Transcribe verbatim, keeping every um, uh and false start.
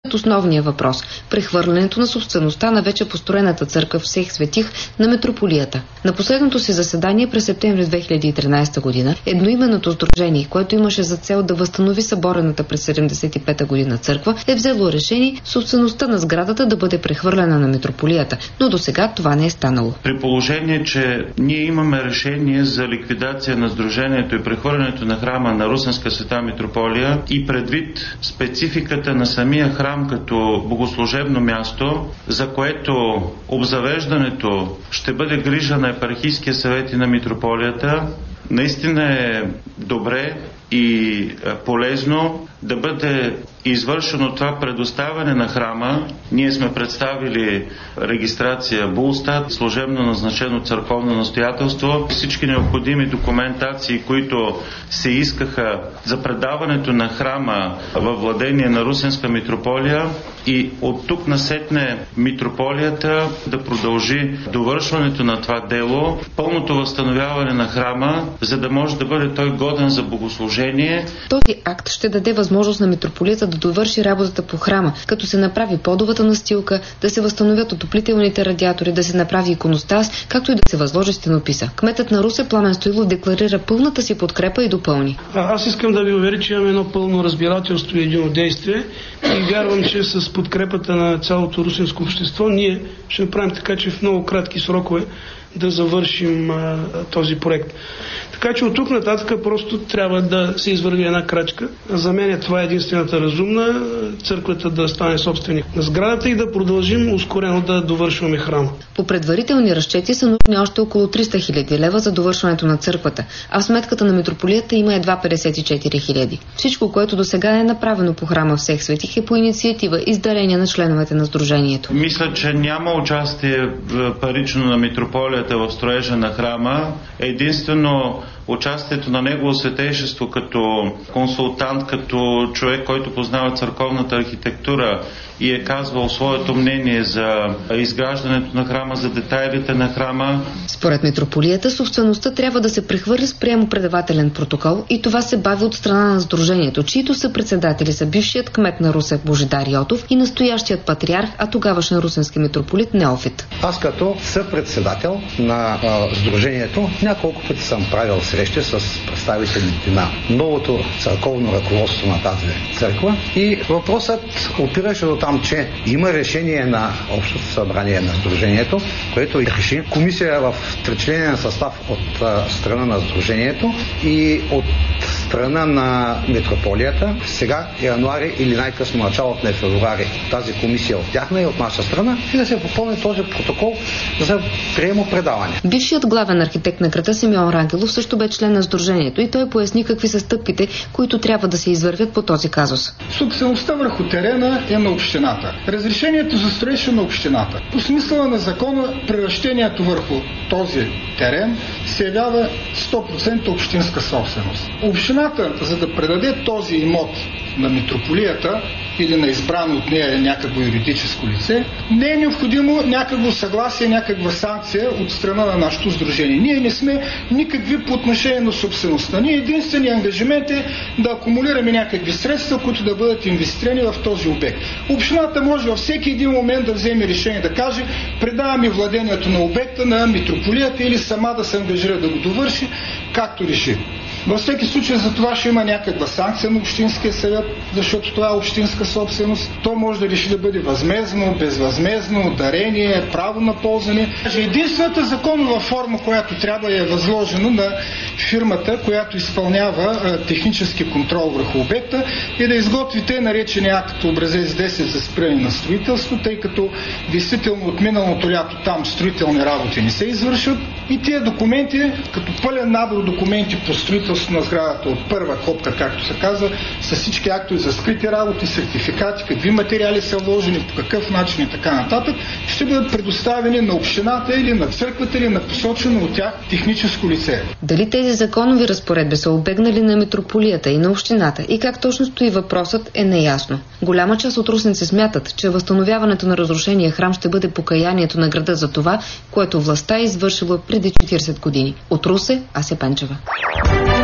основния въпрос – прехвърлянето на собствеността на вече построената църква Всех светих на митрополията. На последното си заседание през септември две хиляди и тринадесета година едноименното сдружение, което имаше за цел да възстанови съборената през седемдесет и пета година църква, е взело решение собствеността на сградата да бъде прехвърлена на митрополията, но до сега това не е станало. При положение, че ние имаме решение за ликвидация на сдружението и прехвърлянето на храма на Русенска света митрополия и предвид спецификата на самия храм като богослужебно място, за което обзавеждането ще бъде грижа на епархийския съвет и на митрополията, наистина е добре и полезно да бъде извършено това предоставяне на храма. Ние сме представили регистрация Булстат, служебно назначено църковно настоятелство, всички необходими документации, които се искаха за предаването на храма във владение на Русенска митрополия, и от тук насетне митрополията да продължи довършването на това дело, пълното възстановяване на храма, за да може да бъде той годен за богослужение. Този акт ще даде възможност на митрополията да довърши работата по храма, като се направи подовата настилка, да се възстановят отоплителните радиатори, да се направи иконостас, както и да се възложи стенописа. Кметът на Русе Пламен Стоилов декларира пълната си подкрепа и допълни. А, аз искам да ви уверя, че имаме едно пълно разбирателство и единодействие и вярвам, че с подкрепата на цялото русенско общество ние ще направим така, че в много кратки срокове да завършим а, този проект. Така че от тук нататък просто трябва да се извърви една крачка. За мен е това единствената разумна, църквата да стане собственик на сградата и да продължим ускорено да довършваме храма. По предварителни разчети са нужни още около триста хиляди лева за довършването на църквата, а в сметката на митрополията има едва петдесет и четири хиляди. Всичко, което до сега е направено по храма Всех светих, е по инициатива и с дарения на членовете на сдружението. Мисля, че няма участие парично на митрополията в строежа на храма. Единствено участието на Негово Светейшество като консултант, като човек, който познава църковната архитектура и е казвал своето мнение за изграждането на храма, за детайлите на храма. Според митрополията, собствеността трябва да се прехвърли с приемо-предавателен протокол и това се бави от страна на сдружението, чието съпредседатели са бившият кмет на Русе Божидар Йотов и настоящият патриарх, а тогавашен русенски митрополит Неофит. Аз като съпредседател на а, сдружението няколко пъти съм правил срещи с представителите на новото църковно ръководство на тази църква и въпросът опираше до там, че има решение на Общото събрание на сдружението, което реши комисия в тричленен състав от а, страна на сдружението и от страна на митрополията. Сега януари или най-късно началото на февруари тази комисия от тяхна и от наша страна и да се попълни този протокол за приемо-предаване. Бившият главен архитект на града Симеон Рангелов също бе член на сдружението и той поясни какви са стъпките, които трябва да се извървят по този казус. Собствеността върху терена е на общината. Разрешението за строеж е на общината. По смисъла на закона, превръщението върху този терен се явява сто процента общинска собственост. Общината, за да предаде този имот на митрополията или на избрано от нея някакво юридическо лице, не е необходимо някакво съгласие, някаква санкция от страна на нашето сдружение. Ние не сме никакви по отношение на собствеността. Ние единственият ангажимент е да акумулираме някакви средства, които да бъдат инвестирани в този обект. Общината може във всеки един момент да вземе решение да каже: предаваме владението на обекта на митрополията или сама да се ангажира да го довърши, както реши. Във всеки случай за това ще има някаква санкция на Общинския съвет, защото това е общинска собственост. То може да реши да бъде възмездно, безвъзмездно, дарение, право на ползване. Единствената законова форма, която трябва е възложена на фирмата, която изпълнява а, технически контрол върху обекта, е да изготви те наречения акт образец десет за спиране на строителство, тъй като действително от миналото лято там строителни работи не се извършват и тия документи, като пълен набор документи по строителство на сградата от първа копка, както се казва, с всички актове за скрити работи, сертификати, какви материали са вложени, по какъв начин и така нататък, ще бъдат предоставени на общината или на църквата или на посочено от тях техническо лице. Дали тези законови разпоредби са обегнали на митрополията и на общината и как точно стои въпросът е неясно. Голяма част от русенци смятат, че възстановяването на разрушения храм ще бъде покаянието на града за това, което властта е извършила преди четиридесет години. От Русе, Ася Пенчева.